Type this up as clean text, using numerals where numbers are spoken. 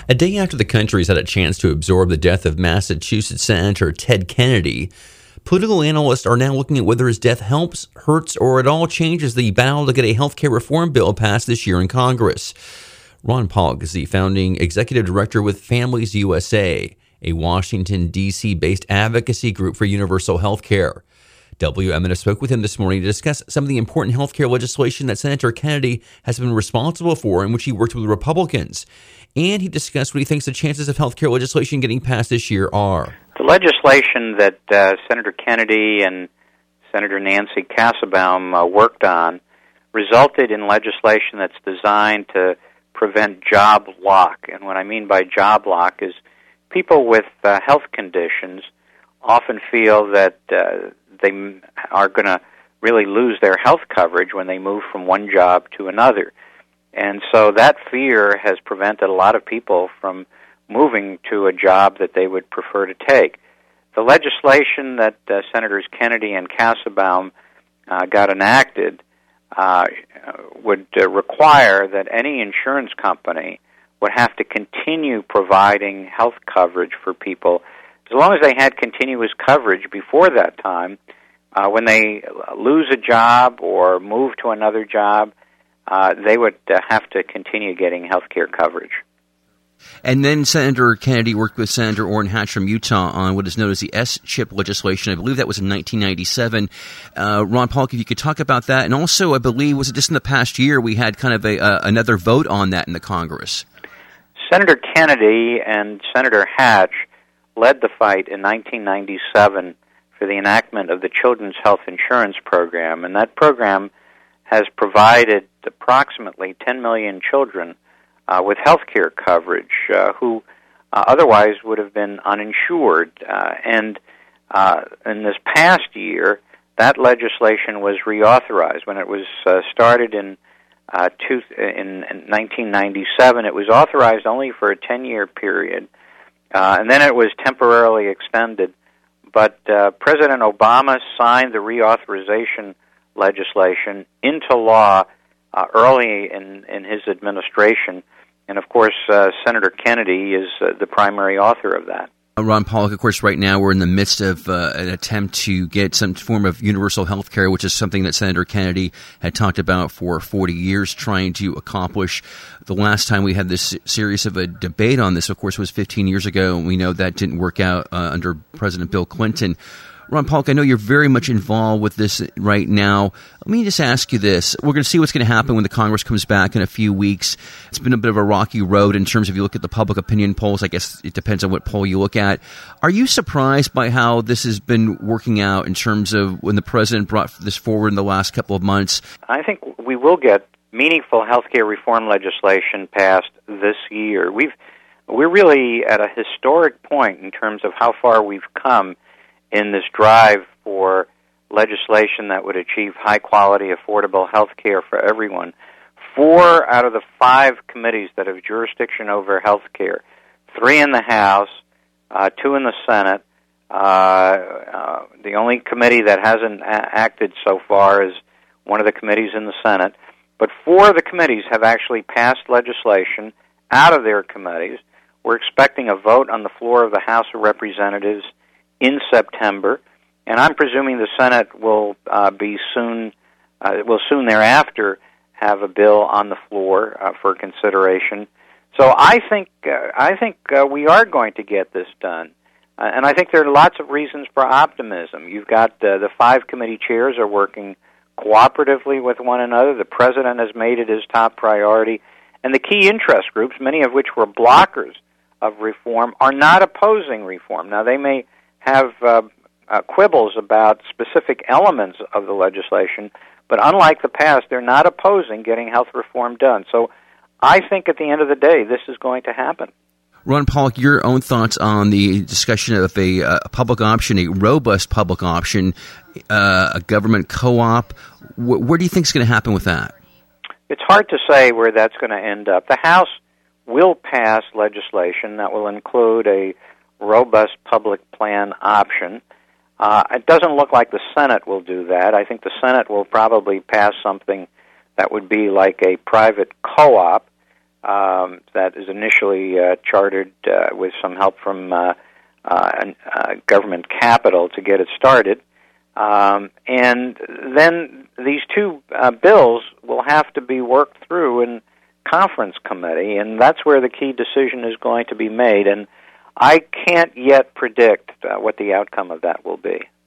A day after the country's had a chance to absorb the death of Massachusetts Senator Ted Kennedy, political analysts are now looking at whether his death helps, hurts, or at all changes the battle to get a health care reform bill passed this year in Congress. Ron Polk is the founding executive director with Families USA, a Washington, D.C.-based advocacy group for universal health care. WMNF spoke with him this morning to discuss some of the important health care legislation that Senator Kennedy has been responsible for, in which he worked with Republicans. And he discussed what he thinks the chances of health care legislation getting passed this year are. The legislation that Senator Kennedy and Senator Nancy Kassebaum worked on resulted in legislation that's designed to prevent job lock. And what I mean by job lock is people with health conditions often feel that they are going to really lose their health coverage when they move from one job to another. And so that fear has prevented a lot of people from moving to a job that they would prefer to take. The legislation that Senators Kennedy and Kassebaum got enacted would require that any insurance company would have to continue providing health coverage for people as long as they had continuous coverage before that time. When they lose a job or move to another job, they would have to continue getting health care coverage. And then Senator Kennedy worked with Senator Orrin Hatch from Utah on what is known as the S-CHIP legislation. I believe that was in 1997. Ron Polk, if you could talk about that. And also, I believe, was it just in the past year we had kind of another vote on that in the Congress? Senator Kennedy and Senator Hatch led the fight in 1997 for the enactment of the Children's Health Insurance Program. And that program has provided approximately 10 million children with health care coverage who otherwise would have been uninsured. And in this past year, that legislation was reauthorized. When it was started in 1997, it was authorized only for a 10-year period, and then it was temporarily extended. But President Obama signed the reauthorization legislation into law early in his administration. And, of course, Senator Kennedy is the primary author of that. Ron Polk, of course, right now we're in the midst of an attempt to get some form of universal health care, which is something that Senator Kennedy had talked about for 40 years, trying to accomplish. The last time we had this series of a debate on this, of course, was 15 years ago, and we know that didn't work out under President Bill Clinton. Ron Polk, I know you're very much involved with this right now. Let me just ask you this. We're going to see what's going to happen when the Congress comes back in a few weeks. It's been a bit of a rocky road in terms of you look at the public opinion polls. I guess it depends on what poll you look at. Are you surprised by how this has been working out in terms of when the president brought this forward in the last couple of months? I think we will get meaningful health care reform legislation passed this year. We're really at a historic point in terms of how far we've come in this drive for legislation that would achieve high-quality, affordable health care for everyone. 4 out of the 5 committees that have jurisdiction over health care, 3 in the House, 2 in the Senate. The only committee that hasn't acted so far is one of the committees in the Senate. But 4 of the committees have actually passed legislation out of their committees. We're expecting a vote on the floor of the House of Representatives in September, and I'm presuming the Senate will soon thereafter have a bill on the floor for consideration. So I think we are going to get this done, and I think there are lots of reasons for optimism. You've got the 5 committee chairs are working cooperatively with one another. The president has made it his top priority, and the key interest groups, many of which were blockers of reform, are not opposing reform. Now, they may have quibbles about specific elements of the legislation, but unlike the past, they're not opposing getting health reform done. So I think at the end of the day, this is going to happen. Ron Polk, your own thoughts on the discussion of a public option, a robust public option, a government co-op. Where do you think is going to happen with that? It's hard to say where that's going to end up. The House will pass legislation that will include a robust public plan option. It doesn't look like the Senate will do that. I think the Senate will probably pass something that would be like a private co-op. that is initially chartered with some help from government capital to get it started. And then these two bills will have to be worked through in conference committee, and that's where the key decision is going to be made. And I can't yet predict what the outcome of that will be.